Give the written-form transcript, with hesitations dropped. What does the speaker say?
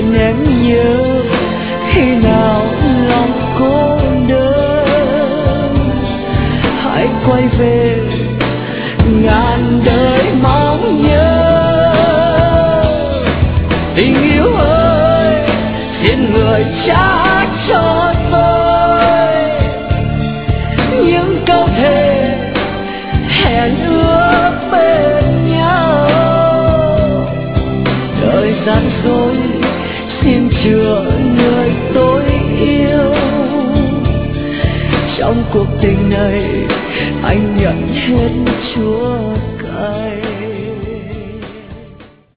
em nhớ khi nào lòng cô đơn, hãy quay về ngàn đời mong nhớ. Tình yêu ơi, xin người trả cho tôi những câu thề hẹn ước bên nhau. Thời gian rồi xin chừa người tôi yêu, trong cuộc tình này anh nhận hết Chúa.